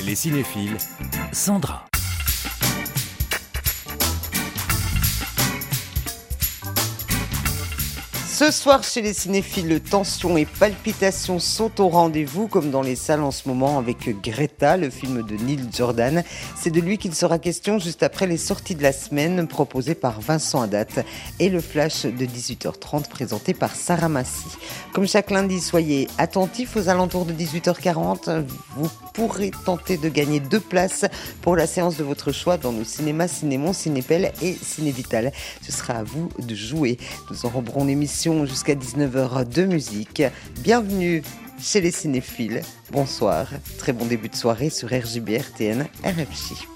Les cinéphiles, Sandra. Ce soir, chez les cinéphiles, tension et palpitations sont au rendez-vous, comme dans les salles en ce moment avec Greta, le film de Neil Jordan. C'est de lui qu'il sera question juste après les sorties de la semaine proposées par Vincent Haddad et le flash de 18h30 présenté par Sarah Massy. Comme chaque lundi, soyez attentifs aux alentours de 18h40. Vous pourrez tenter de gagner 2 places pour la séance de votre choix dans nos cinémas Cinémon, Cinépel et Cinévital. Ce sera à vous de jouer. Nous enroberons l'émission jusqu'à 19h de musique. Bienvenue chez les cinéphiles. Bonsoir, très bon début de soirée sur RJB, RTN, RFJ.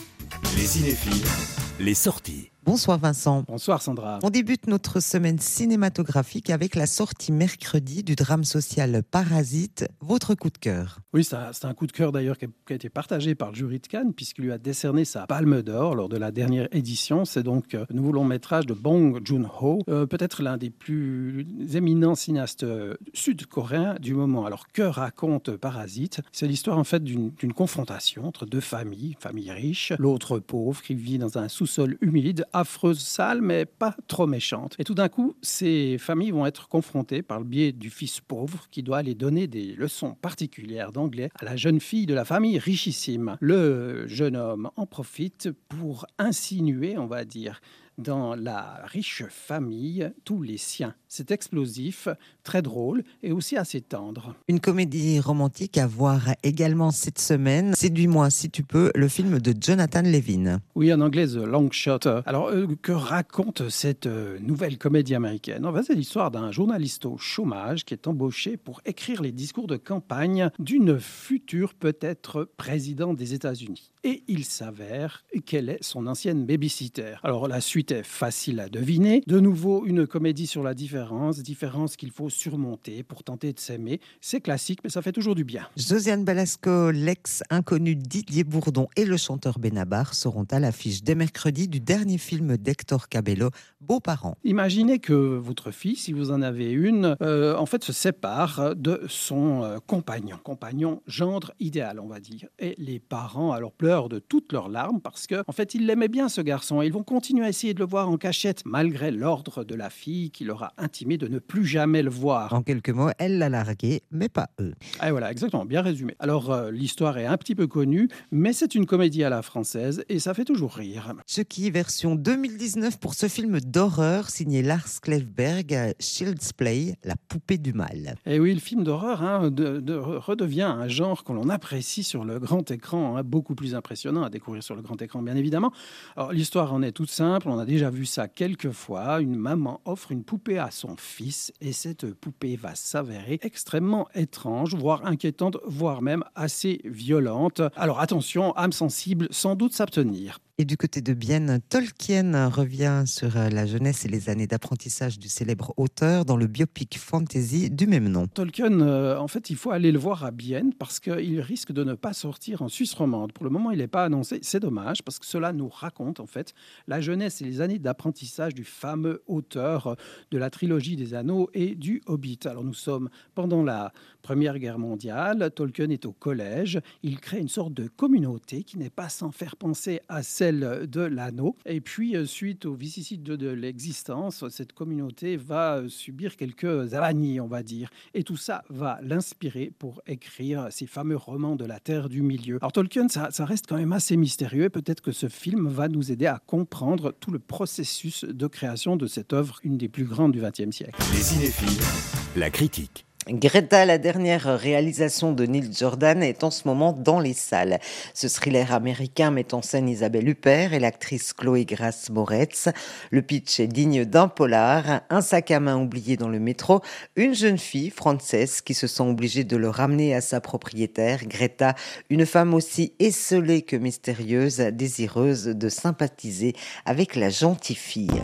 Les cinéphiles, les sorties. Bonsoir Vincent. Bonsoir Sandra. On débute notre semaine cinématographique avec la sortie mercredi du drame social Parasite, votre coup de cœur. Oui, c'est un coup de cœur d'ailleurs qui a été partagé par le jury de Cannes puisqu'il lui a décerné sa Palme d'Or lors de la dernière édition. C'est donc le nouveau long métrage de Bong Joon-ho, peut-être l'un des plus éminents cinéastes sud-coréens du moment. Alors que raconte Parasite ? C'est l'histoire en fait d'une confrontation entre deux familles, une famille riche, l'autre pauvre qui vit dans un sous-sol humide, affreuse, sale, mais pas trop méchante. Et tout d'un coup, ces familles vont être confrontées par le biais du fils pauvre qui doit aller donner des leçons particulières d'anglais à la jeune fille de la famille richissime. Le jeune homme en profite pour insinuer, on va dire, dans la riche famille, tous les siens. C'est explosif, très drôle et aussi assez tendre. Une comédie romantique à voir également cette semaine. Séduis-moi si tu peux, le film de Jonathan Levin. Oui, en anglais, The Long Shot. Alors, que raconte cette nouvelle comédie américaine ? En fait, c'est l'histoire d'un journaliste au chômage qui est embauché pour écrire les discours de campagne d'une future peut-être présidente des États-Unis. Et il s'avère qu'elle est son ancienne babysitter. Alors, la suite est facile à deviner. De nouveau, une comédie sur la différence qu'il faut surmonter pour tenter de s'aimer. C'est classique, mais ça fait toujours du bien. Josiane Balasco, l'ex-inconnu Didier Bourdon et le chanteur Benabar seront à l'affiche dès mercredi du dernier film d'Hector Cabello, Beaux-parents. Imaginez que votre fille, si vous en avez une, en fait se sépare de son compagnon gendre idéal, on va dire. Et les parents alors pleurent de toutes leurs larmes parce que, en fait, ils l'aimaient bien ce garçon et ils vont continuer à essayer de le voir en cachette malgré l'ordre de la fille qui leur a intimé de ne plus jamais le voir. En quelques mots, elle l'a largué, mais pas eux. Et voilà, exactement, bien résumé. Alors, l'histoire est un petit peu connue, mais c'est une comédie à la française et ça fait toujours rire. Chucky version 2019 pour ce film d'horreur signé Lars Klevberg, Child's Play, la poupée du mal. Et oui, le film d'horreur redevient un genre que l'on apprécie sur le grand écran, beaucoup plus impressionnant à découvrir sur le grand écran, bien évidemment. Alors, l'histoire en est toute simple, on a déjà vu ça quelques fois. Une maman offre une poupée à son fils et cette poupée va s'avérer extrêmement étrange, voire inquiétante, voire même assez violente. Alors attention, âme sensible, sans doute s'abstenir. Et du côté de Bienne, Tolkien revient sur la jeunesse et les années d'apprentissage du célèbre auteur dans le biopic fantasy du même nom. Tolkien, en fait, il faut aller le voir à Bienne parce qu'il risque de ne pas sortir en Suisse romande. Pour le moment, il n'est pas annoncé. C'est dommage parce que cela nous raconte en fait la jeunesse et les années d'apprentissage du fameux auteur de la trilogie des Anneaux et du Hobbit. Alors nous sommes pendant la Première Guerre mondiale. Tolkien est au collège. Il crée une sorte de communauté qui n'est pas sans faire penser à celle de l'anneau. Et puis, suite aux vicissitudes de l'existence, cette communauté va subir quelques avanies, on va dire. Et tout ça va l'inspirer pour écrire ces fameux romans de la Terre du Milieu. Alors, Tolkien, ça reste quand même assez mystérieux. Peut-être que ce film va nous aider à comprendre tout le processus de création de cette œuvre, une des plus grandes du XXe siècle. Les cinéphiles, la critique. Greta, la dernière réalisation de Neil Jordan, est en ce moment dans les salles. Ce thriller américain met en scène Isabelle Huppert et l'actrice Chloé Grace Moretz. Le pitch est digne d'un polar. Un sac à main oublié dans le métro. Une jeune fille, Frances, qui se sent obligée de le ramener à sa propriétaire, Greta. Une femme aussi esseulée que mystérieuse, désireuse de sympathiser avec la gentille fille.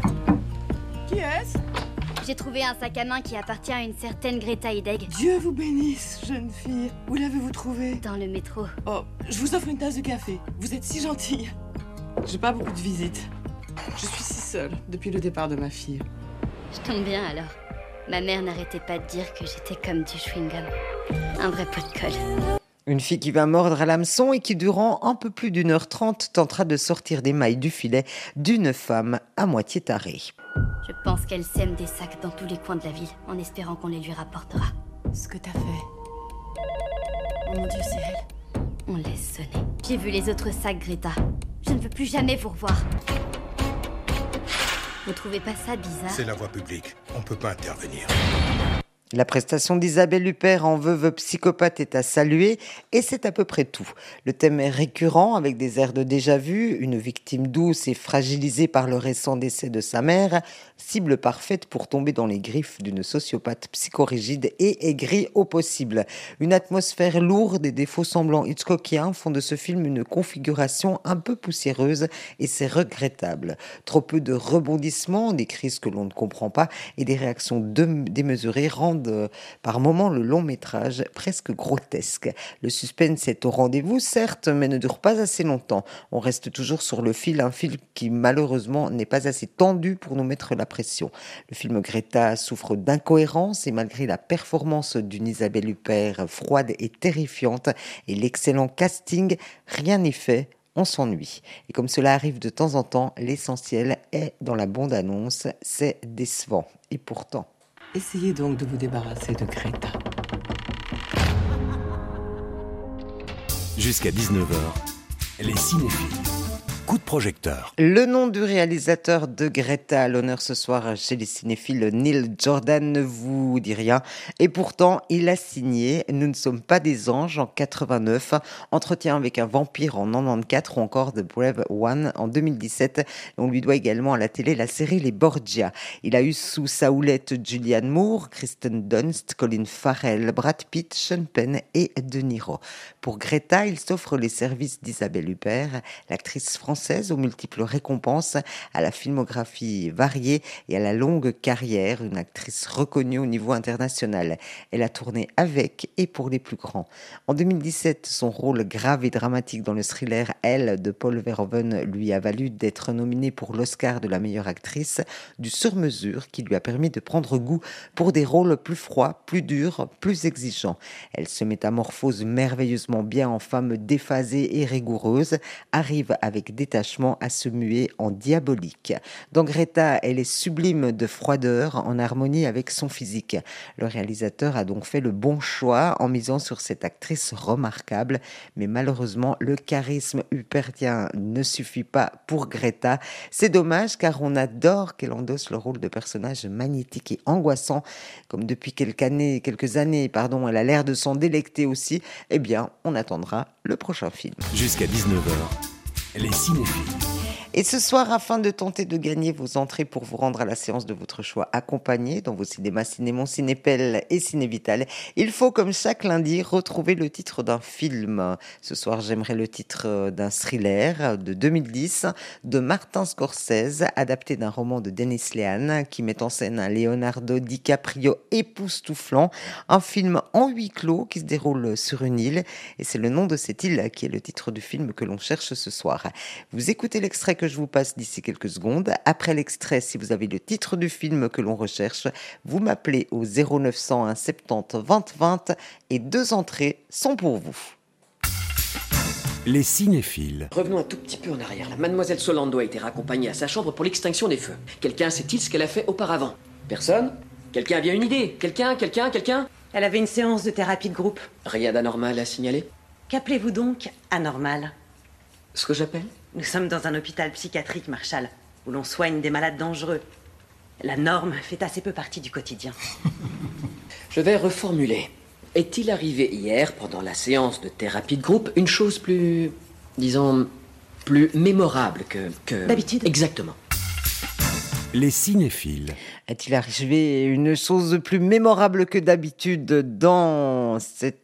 Qui est-ce ? J'ai trouvé un sac à main qui appartient à une certaine Greta Hideg. Dieu vous bénisse, jeune fille. Où l'avez-vous trouvé ? Dans le métro. Oh, je vous offre une tasse de café. Vous êtes si gentille. J'ai pas beaucoup de visites. Je suis si seule depuis le départ de ma fille. Je tombe bien alors. Ma mère n'arrêtait pas de dire que j'étais comme du chewing-gum. Un vrai pot de colle. Une fille qui va mordre à l'hameçon et qui, durant un peu plus d'1h30, tentera de sortir des mailles du filet d'une femme à moitié tarée. Je pense qu'elle sème des sacs dans tous les coins de la ville, en espérant qu'on les lui rapportera. Ce que t'as fait. Oh mon Dieu, c'est elle. On laisse sonner. J'ai vu les autres sacs, Greta. Je ne veux plus jamais vous revoir. Vous trouvez pas ça bizarre? C'est la voie publique. On peut pas intervenir. La prestation d'Isabelle Huppert en veuve psychopathe est à saluer et c'est à peu près tout. Le thème est récurrent avec des airs de déjà-vu, une victime douce et fragilisée par le récent décès de sa mère, cible parfaite pour tomber dans les griffes d'une sociopathe psychorigide et aigrie au possible. Une atmosphère lourde et des faux semblants hitchcockiens font de ce film une configuration un peu poussiéreuse et c'est regrettable. Trop peu de rebondissements, des crises que l'on ne comprend pas et des réactions démesurées rendent par moments le long métrage presque grotesque. Le suspense est au rendez-vous, certes, mais ne dure pas assez longtemps. On reste toujours sur le fil, un fil qui malheureusement n'est pas assez tendu pour nous mettre la pression. Le film Greta souffre d'incohérence et malgré la performance d'une Isabelle Huppert froide et terrifiante et l'excellent casting, rien n'est fait. On s'ennuie. Et comme cela arrive de temps en temps, l'essentiel est dans la bande-annonce. C'est décevant. Et pourtant... Essayez donc de vous débarrasser de Greta. Jusqu'à 19h, les cinéphiles. Coup de projecteur. Le nom du réalisateur de Greta à l'honneur ce soir chez les cinéphiles, Neil Jordan, ne vous dit rien. Et pourtant, il a signé Nous ne sommes pas des anges en 89, Entretien avec un vampire en 94 ou encore The Brave One en 2017. On lui doit également à la télé la série Les Borgia. Il a eu sous sa houlette Julianne Moore, Kristen Dunst, Colin Farrell, Brad Pitt, Sean Penn et De Niro. Pour Greta, il s'offre les services d'Isabelle Huppert, l'actrice française aux multiples récompenses, à la filmographie variée et à la longue carrière, une actrice reconnue au niveau international. Elle a tourné avec et pour les plus grands. En 2017, son rôle grave et dramatique dans le thriller Elle de Paul Verhoeven lui a valu d'être nominée pour l'Oscar de la meilleure actrice, du sur-mesure qui lui a permis de prendre goût pour des rôles plus froids, plus durs, plus exigeants. Elle se métamorphose merveilleusement bien en femme déphasée et rigoureuse, arrive avec détachement à se muer en diabolique. Dans Greta, elle est sublime de froideur en harmonie avec son physique. Le réalisateur a donc fait le bon choix en misant sur cette actrice remarquable, mais malheureusement le charisme huppertien ne suffit pas pour Greta. C'est dommage car on adore qu'elle endosse le rôle de personnage magnétique et angoissant, comme depuis quelques années, elle a l'air de s'en délecter aussi. Eh bien, on attendra le prochain film. Jusqu'à 19h, les cinéphiles. Et ce soir, afin de tenter de gagner vos entrées pour vous rendre à la séance de votre choix accompagnée dans vos cinémas Cinémon, Cinépel et Cinévital, il faut, comme chaque lundi, retrouver le titre d'un film. Ce soir, j'aimerais le titre d'un thriller de 2010 de Martin Scorsese, adapté d'un roman de Dennis Lehane, qui met en scène un Leonardo DiCaprio époustouflant. Un film en huis clos qui se déroule sur une île. Et c'est le nom de cette île qui est le titre du film que l'on cherche ce soir. Vous écoutez l'extrait que je vous passe d'ici quelques secondes. Après l'extrait, si vous avez le titre du film que l'on recherche, vous m'appelez au 0901 70 20 20 et 2 entrées sont pour vous. Les cinéphiles. Revenons un tout petit peu en arrière. La mademoiselle Solando a été raccompagnée à sa chambre pour l'extinction des feux. Quelqu'un sait-il ce qu'elle a fait auparavant? Personne? Quelqu'un a bien une idée? Quelqu'un? Elle avait une séance de thérapie de groupe. Rien d'anormal à signaler? Qu'appelez-vous donc anormal? Ce que j'appelle? Nous sommes dans un hôpital psychiatrique, Marshall, où l'on soigne des malades dangereux. La norme fait assez peu partie du quotidien. Je vais reformuler. Est-il arrivé hier, pendant la séance de thérapie de groupe, une chose plus... disons... plus mémorable que... D'habitude? Exactement. Les cinéphiles. Est-il arrivé une chose de plus mémorable que d'habitude dans cette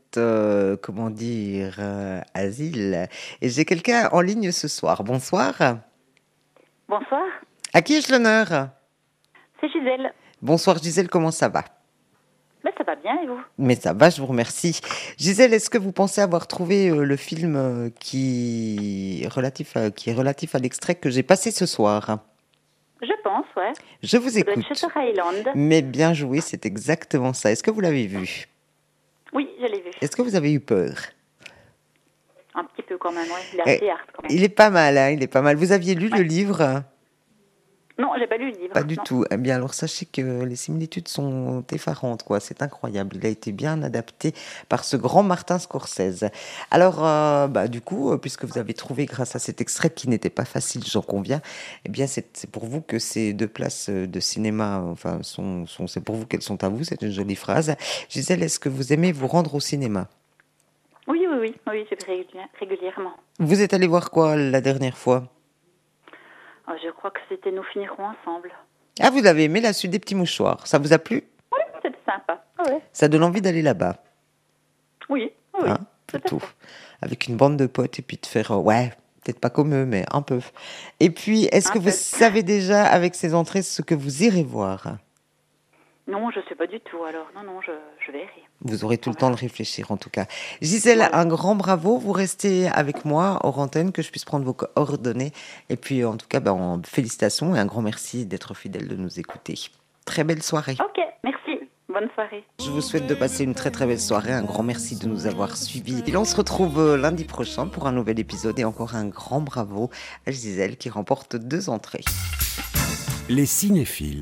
asile? Et j'ai quelqu'un en ligne ce soir. Bonsoir. Bonsoir, À qui ai-je l'honneur? c'est Gisèle. Bonsoir Gisèle, comment ça va? Ben, ça va bien et vous? Mais ça va, je vous remercie. Gisèle, est-ce que vous pensez avoir trouvé le film qui est relatif à l'extrait que j'ai passé ce soir? Je pense, ouais. Je vous Ça doit écoute. être Shutter Island. Mais bien joué, c'est exactement ça. Est-ce que vous l'avez vu? Oui, je l'ai vu. Est-ce que vous avez eu peur? Un petit peu quand même, oui. Il est assez hard quand même. Il est pas mal, hein, il est pas mal. Vous aviez lu le livre ? Non, j'ai pas lu le livre. Pas du non. tout. Eh bien, alors sachez que les similitudes sont effarantes, quoi. C'est incroyable. Il a été bien adapté par ce grand Martin Scorsese. Alors, du coup, puisque vous avez trouvé grâce à cet extrait qui n'était pas facile, j'en conviens, eh bien, c'est pour vous que ces 2 places de cinéma, enfin, c'est pour vous qu'elles sont à vous. C'est une jolie phrase. Gisèle, est-ce que vous aimez vous rendre au cinéma ? Oui, je vais régulièrement. Vous êtes allé voir quoi la dernière fois ? Oh, je crois que c'était Nous finirons ensemble. Ah, vous avez aimé la suite des petits mouchoirs. Ça vous a plu ? Oui, c'était sympa. Ah ouais. Ça donne envie d'aller là-bas. Oui. Hein, plutôt. Avec une bande de potes et puis de faire, peut-être pas comme eux, mais un peu. Et puis, est-ce que vous savez déjà avec ces entrées ce que vous irez voir ? Non, je sais pas du tout. Alors, non, je verrai. Vous aurez tout le temps de réfléchir, en tout cas. Gisèle, un grand bravo. Vous restez avec moi, hors antenne, que je puisse prendre vos coordonnées. Et puis, en tout cas, félicitations et un grand merci d'être fidèle de nous écouter. Très belle soirée. Ok, merci. Bonne soirée. Je vous souhaite de passer une très très belle soirée. Un grand merci de nous avoir suivis. Et on se retrouve lundi prochain pour un nouvel épisode. Et encore un grand bravo à Gisèle qui remporte 2 entrées. Les cinéphiles.